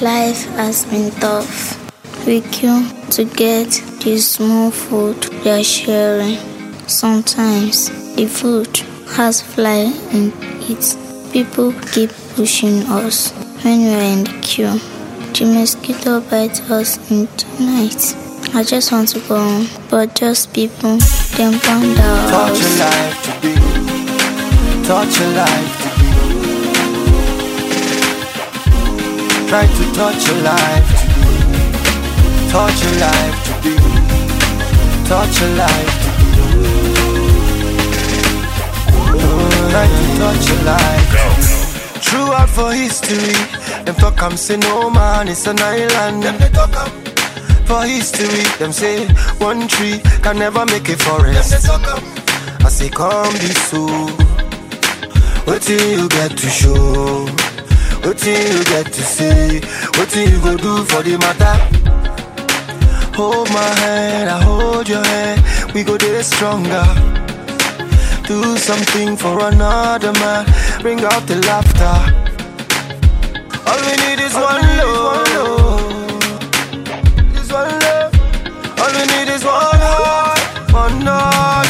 Life has been tough. We queue to get the small food we are sharing. Sometimes the food has fly in it. People keep pushing us when we are in the queue. The mosquito bites us in the night. I just want to go home, but just people, them pound our Touch your house. life to be. Touch your life to be. Try to touch your life to be. Touch your life to be. Touch your life to be. Try to touch your life. Throughout for history, them talk am say no man is an island. Them they talk am. For history, them say one tree can never make a forest. Them they talk am. I say come be so. What do you get to show? What do you get to say? What do you go do for the matter? Hold my hand, I hold your hand. We go there stronger. Do something for another man. Bring out the laughter. All we need is one love. Is one love. All we need is one heart. One heart.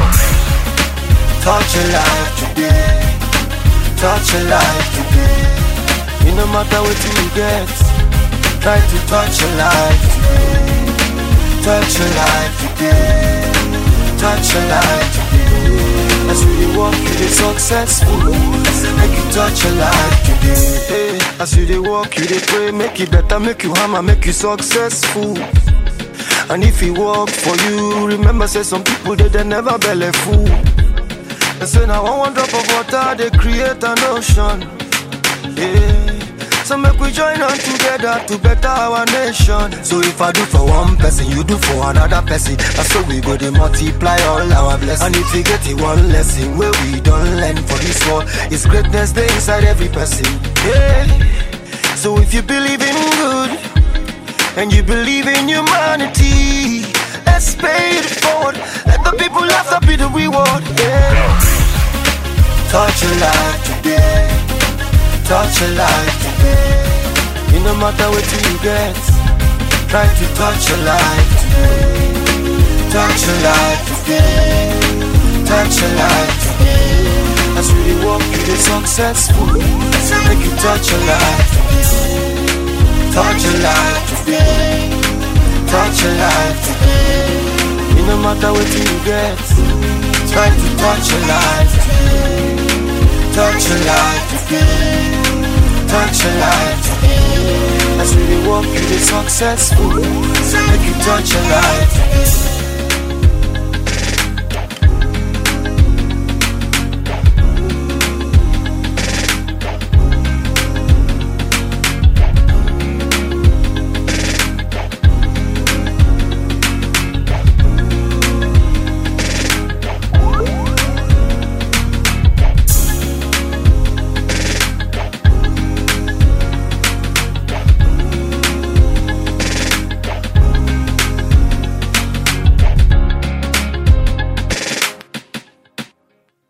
Touch your life today. Touch your life today. It no matter what you get. Try to touch your life today. Touch your life today. Touch your life today. As we walk, you dey successful. Make you touch your life today. Hey, as you dey walk, you dey pray. Make it better, make you hammer, make you successful. And if it work for you, remember say some people they never belly full. They say now one drop of water they create an ocean. Yeah. So make we join on together to better our nation. So if I do for one person, you do for another person. That's so we go to multiply all our blessings. And if we get the one lesson where we don't learn for this world, it's greatness there inside every person. Yeah. So if you believe in good and you believe in humanity, let's pay it forward. Let the people after be the reward. Yeah. Touch your life today. Touch your life today. It no matter what you get. Try to touch your life today. Touch your life today. Touch your life today. As we walk, you be successful. Make you touch your life today. Touch your life today. Touch your life today. It no matter what you get. Try to touch your life today. Touch your life today. Touch your life today. As we walk, you be successful. Make you touch your life today.